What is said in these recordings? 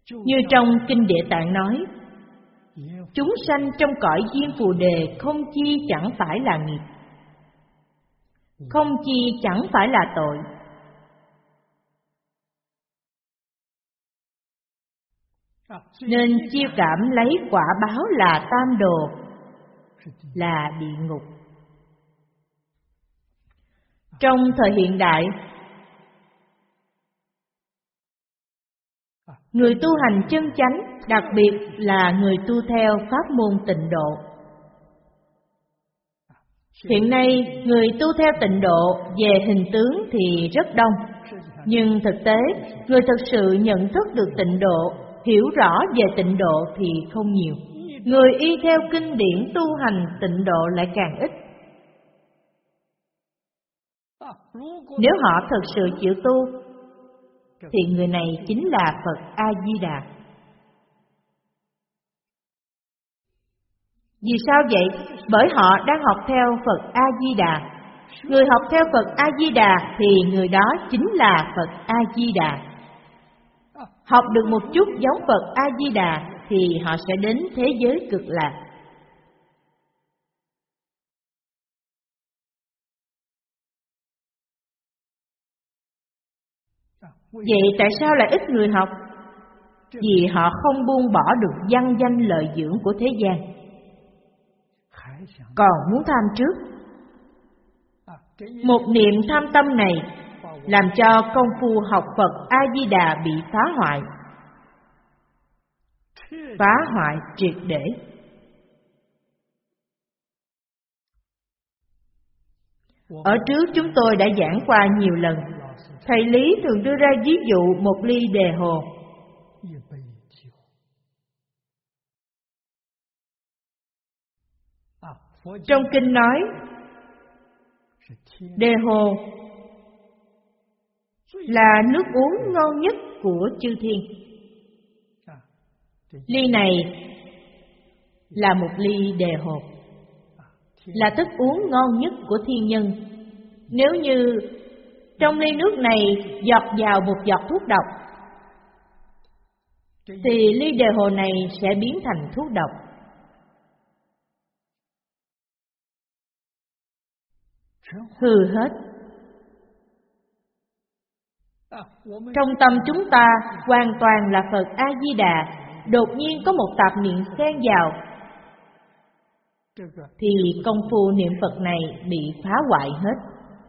Như trong Kinh Địa Tạng nói, chúng sanh trong cõi Diêm Phù Đề không chi chẳng phải là nghiệp, không chi chẳng phải là tội. Nên chiêu cảm lấy quả báo là tam đồ, là địa ngục. Trong thời hiện đại, người tu hành chân chánh, đặc biệt là người tu theo pháp môn Tịnh Độ. Hiện nay, người tu theo Tịnh Độ về hình tướng thì rất đông, nhưng thực tế, người thực sự nhận thức được Tịnh Độ, hiểu rõ về Tịnh Độ thì không nhiều. Người y theo kinh điển tu hành Tịnh Độ lại càng ít. Nếu họ thực sự chịu tu, thì người này chính là Phật A-di-đà. Vì sao vậy? Bởi họ đang học theo Phật A-di-đà. Người học theo Phật A-di-đà thì người đó chính là Phật A-di-đà. Học được một chút giống Phật A-di-đà thì họ sẽ đến thế giới cực lạc. Vậy tại sao lại ít người học? Vì họ không buông bỏ được văn danh lợi dưỡng của thế gian, còn muốn tham trước. Một niệm tham tâm này làm cho công phu học Phật A-di-đà bị phá hoại. Phá hoại triệt để. Ở trước chúng tôi đã giảng qua nhiều lần. Thầy Lý thường đưa ra ví dụ một ly đề hồ. Trong kinh nói, đề hồ là nước uống ngon nhất của chư thiên. Ly này là một ly đề hồ, là thức uống ngon nhất của thiên nhân. Nếu như trong ly nước này giọt vào một giọt thuốc độc, thì ly đề hồ này sẽ biến thành thuốc độc. Hư hết. Trong tâm chúng ta hoàn toàn là Phật A-di-đà, đột nhiên có một tạp niệm xen vào, thì công phu niệm Phật này bị phá hoại hết.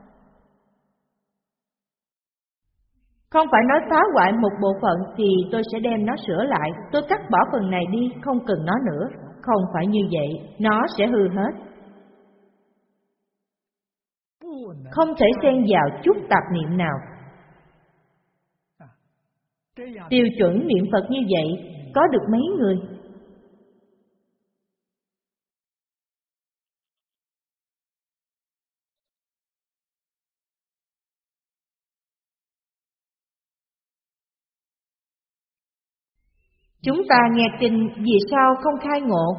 Không phải nói phá hoại một bộ phận thì tôi sẽ đem nó sửa lại, tôi cắt bỏ phần này đi, không cần nó nữa. Không phải như vậy, nó sẽ hư hết. Không thể xen vào chút tạp niệm nào. Tiêu chuẩn niệm Phật như vậy có được mấy người? Chúng ta nghe kinh vì sao không khai ngộ?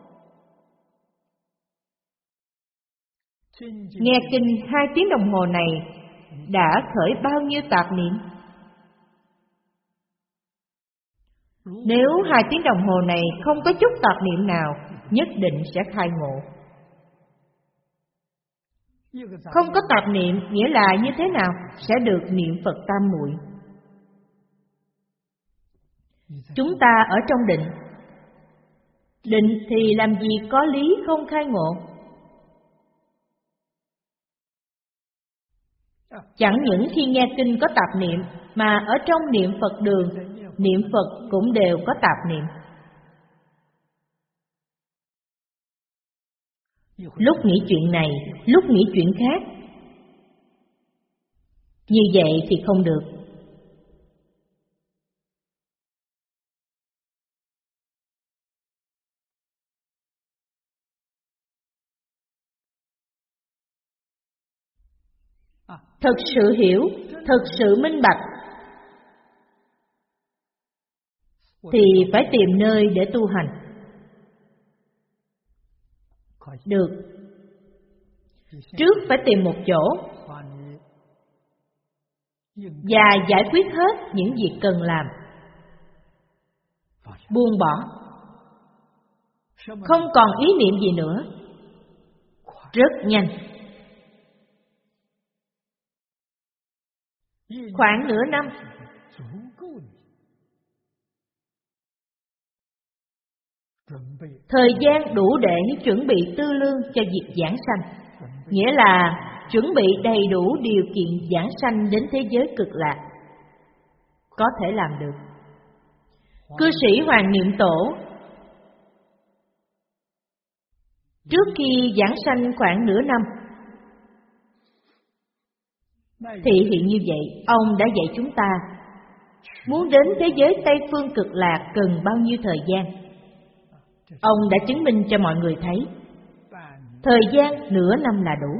Nghe kinh 2 tiếng đồng hồ này đã khởi bao nhiêu tạp niệm? Nếu 2 tiếng đồng hồ này không có chút tạp niệm nào, nhất định sẽ khai ngộ. Không có tạp niệm nghĩa là như thế nào? Sẽ được niệm Phật tam muội. Chúng ta ở trong định. Định thì làm gì có lý không khai ngộ? Chẳng những khi nghe kinh có tạp niệm, mà ở trong niệm Phật đường, niệm Phật cũng đều có tạp niệm. Lúc nghĩ chuyện này, lúc nghĩ chuyện khác. Như vậy thì không được. Thực sự hiểu, thực sự minh bạch thì phải tìm nơi để tu hành. Được. Trước phải tìm một chỗ và giải quyết hết những việc cần làm. buông bỏ, không còn ý niệm gì nữa, rất nhanh. Khoảng nửa năm, thời gian đủ để chuẩn bị tư lương cho việc giảng sanh, nghĩa là chuẩn bị đầy đủ điều kiện giảng sanh đến thế giới cực lạc. Có thể làm được. Cư sĩ Hoàng Niệm Tổ trước khi giảng sanh khoảng nửa năm thị hiện như vậy, ông đã dạy chúng ta muốn đến thế giới Tây Phương cực lạc cần bao nhiêu thời gian. Ông đã chứng minh cho mọi người thấy thời gian nửa năm là đủ.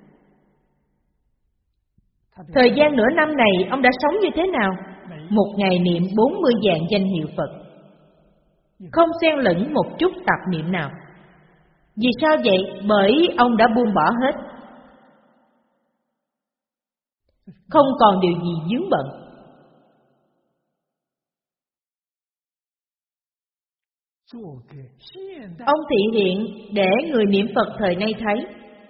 Thời gian nửa năm này ông đã sống như thế nào? Một ngày niệm 40 vạn danh hiệu Phật, không xen lẫn một chút tạp niệm nào. Vì sao vậy? Bởi ông đã buông bỏ hết, không còn điều gì vướng bận. Ông thị hiện để người niệm Phật thời nay thấy.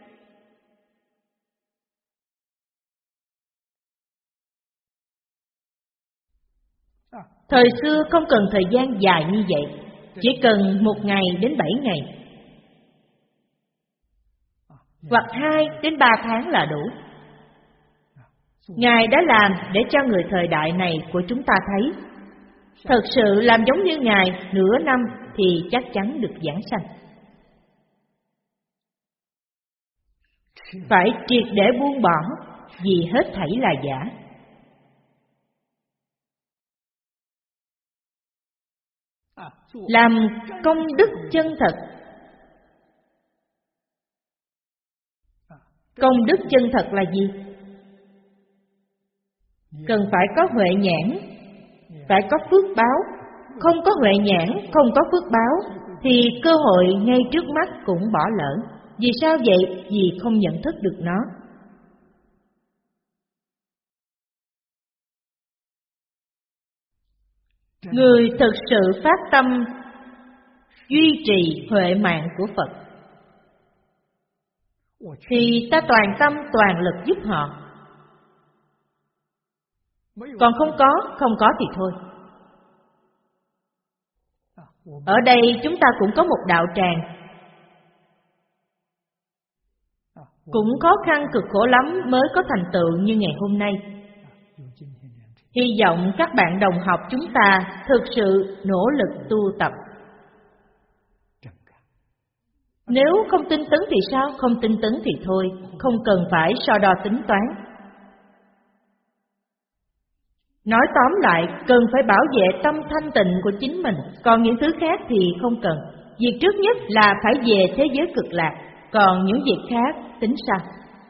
Thời xưa không cần thời gian dài như vậy, chỉ cần 1 ngày đến 7 ngày, hoặc 2 đến 3 tháng là đủ. Ngài đã làm để cho người thời đại này của chúng ta thấy, thật sự làm giống như Ngài nửa năm thì chắc chắn được giảng sanh. Phải triệt để buông bỏ, vì hết thảy là giả. Làm công đức chân thật. Công đức chân thật là gì? Cần phải có huệ nhãn, phải có phước báo. Không có huệ nhãn, không có phước báo thì cơ hội ngay trước mắt cũng bỏ lỡ. Vì sao vậy? Vì không nhận thức được nó. Người thực sự phát tâm duy trì huệ mạng của Phật thì ta toàn tâm toàn lực giúp họ. Còn không có thì thôi. Ở đây chúng ta cũng có một đạo tràng, cũng khó khăn cực khổ lắm mới có thành tựu như ngày hôm nay. Hy vọng các bạn đồng học chúng ta thực sự nỗ lực tu tập. Nếu không tinh tấn thì sao? Không tinh tấn thì thôi, không cần phải so đo tính toán. Nói tóm lại, cần phải bảo vệ tâm thanh tịnh của chính mình, còn những thứ khác thì không cần. Việc trước nhất là phải về thế giới cực lạc, còn những việc khác tính sao?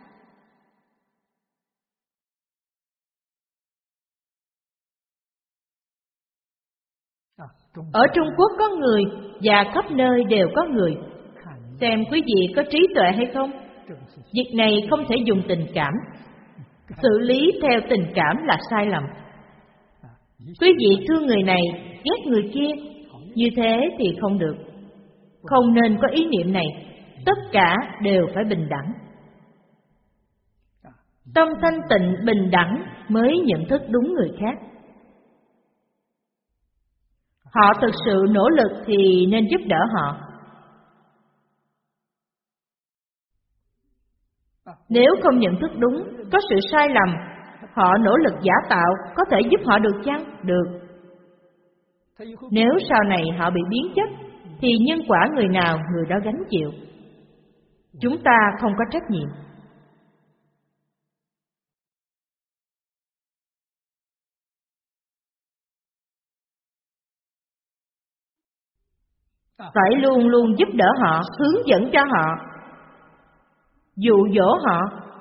Ở Trung Quốc có người và khắp nơi đều có người. Xem quý vị có trí tuệ hay không? Việc này không thể dùng tình cảm. Xử lý theo tình cảm là sai lầm. Quý vị thương người này, ghét người kia, như thế thì không được. Không nên có ý niệm này. Tất cả đều phải bình đẳng. Tâm thanh tịnh bình đẳng mới nhận thức đúng người khác. Họ thực sự nỗ lực thì nên giúp đỡ họ. Nếu không nhận thức đúng, có sự sai lầm, họ nỗ lực giả tạo, có thể giúp họ được chăng? Được. Nếu sau này họ bị biến chất, thì nhân quả người nào người đó gánh chịu. Chúng ta không có trách nhiệm. Phải luôn luôn giúp đỡ họ, hướng dẫn cho họ, dụ dỗ họ.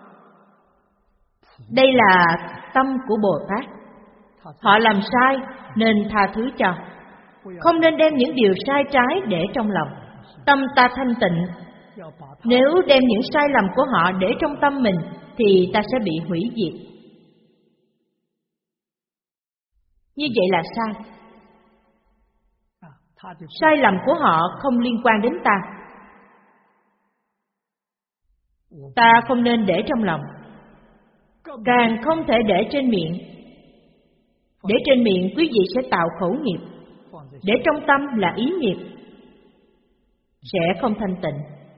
Đây là tâm của Bồ Tát. Họ làm sai nên tha thứ cho, không nên đem những điều sai trái để trong lòng. Tâm ta thanh tịnh, nếu đem những sai lầm của họ để trong tâm mình thì ta sẽ bị hủy diệt. Như vậy là sai. Sai lầm của họ không liên quan đến ta. Ta không nên để trong lòng, càng không thể để trên miệng. Để trên miệng quý vị sẽ tạo khẩu nghiệp, để trong tâm là ý nghiệp, sẽ không thanh tịnh.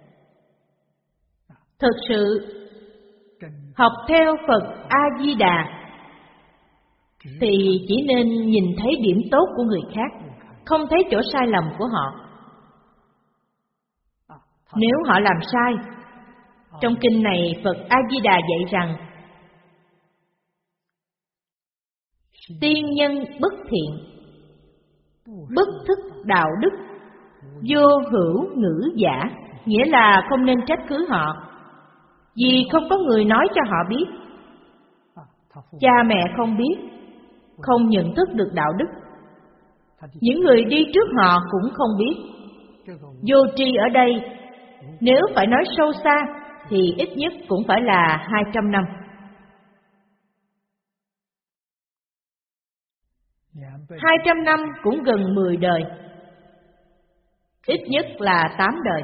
Thực sự học theo Phật A-di-đà thì chỉ nên nhìn thấy điểm tốt của người khác, không thấy chỗ sai lầm của họ. Nếu họ làm sai, trong kinh này Phật A-di-đà dạy rằng tiên nhân bất thiện, bất thức đạo đức, vô hữu ngữ giả, nghĩa là không nên trách cứ họ, vì không có người nói cho họ biết. Cha mẹ không biết, không nhận thức được đạo đức. Những người đi trước họ cũng không biết. Vô tri ở đây, nếu phải nói sâu xa, thì ít nhất cũng phải là 200 năm. 200 năm cũng gần 10 đời, ít nhất là 8 đời.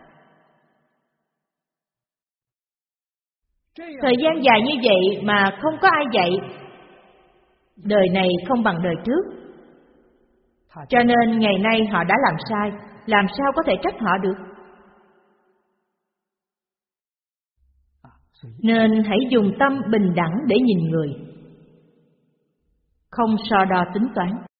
Thời gian dài như vậy mà không có ai dạy, đời này không bằng đời trước. Cho nên ngày nay họ đã làm sai, làm sao có thể trách họ được? Nên hãy dùng tâm bình đẳng để nhìn người, không so đo tính toán.